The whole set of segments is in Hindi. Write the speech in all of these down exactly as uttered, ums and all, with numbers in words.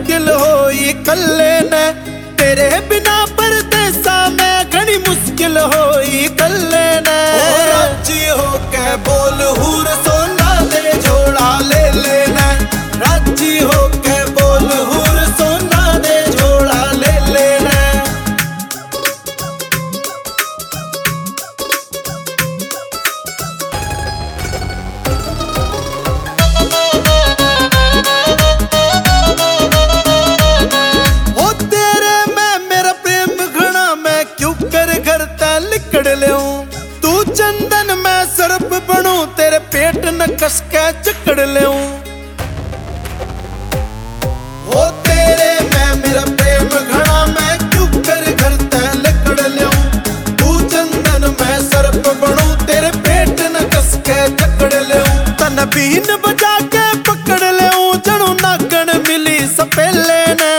मुश्किल होई कल्ले ने, तेरे बिना परदेसा में घनी मुश्किल होई कल्ले ने। राजी होके बोल हूर सोना दे झोला ले लेना, राजी होके बोल हूर सोना दे झोला ले लेना। लिकड़ लेऊं तू चंदन में सर्प बनूं, तेरे पेट न कस के जकड़ लेऊं। ओ तेरे मैं मेरा प्रेम घड़ा मैं क्यों कर घर ते लिकड़ लेऊं, तू चंदन में सर्प बनूं, तेरे पेट न कस के जकड़ लेऊं। तन बीन बजा के पकड़ लेऊं, जणू नागण मिली सपेले ने।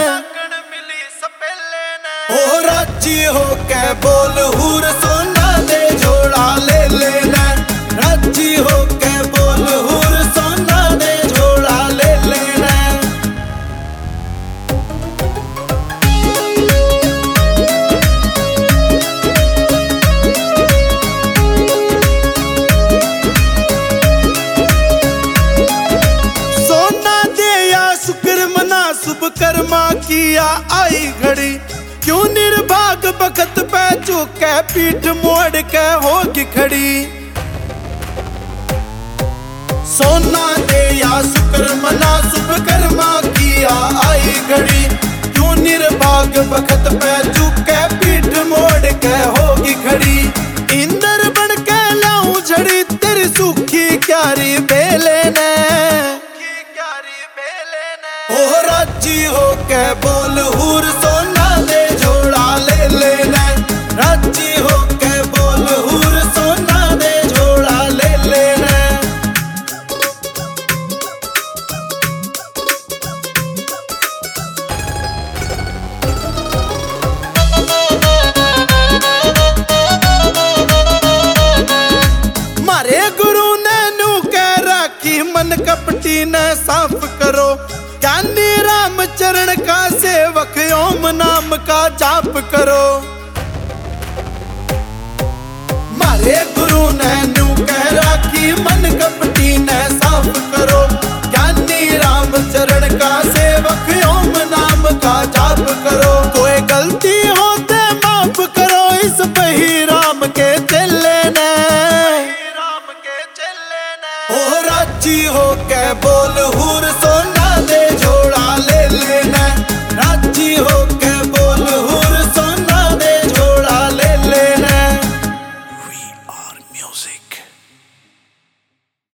ओ राजी होके बोल हूर सोना दे झोला ले लेना, राजी होके बोल हूर सोना दे झोला ले लेना। सोना दे या शुक्र मना शुभ कर्मा किया आई घड़ी, क्यों निर्भाग बखत पे चूके पीठ मोड़ के होगी खड़ी। सोना दे या शुक्र मना शुभ कर्मा किया आई घड़ी, क्यों निर्भाग बखत पे चूके पीठ मोड़ के होगी खड़ी। इंद्र बन के लाऊं झड़ी तेरी सूखी क्यारी बेले ने, ओ राजी होके बोल हूर सोना दे झोला ले लेना, राजी होके बोल हूर सोना दे झोला ले लेना। मारे गुरु ने नू कह राखी मन कपटी ने साफ करो, ज्ञानी राम चरण का सेवक ओम नाम का जाप करो। मारे गुरु ने नू कह राखी मन कपटी ने साफ करो, ज्ञानी राम चरण का सेवक ओम नाम का जाप करो। कोई गलती हो ते माफ करो, इस बही राम के चेले ने। ओ राजी होके बोल हूर सोना दे झोला ले लेना, राजी हो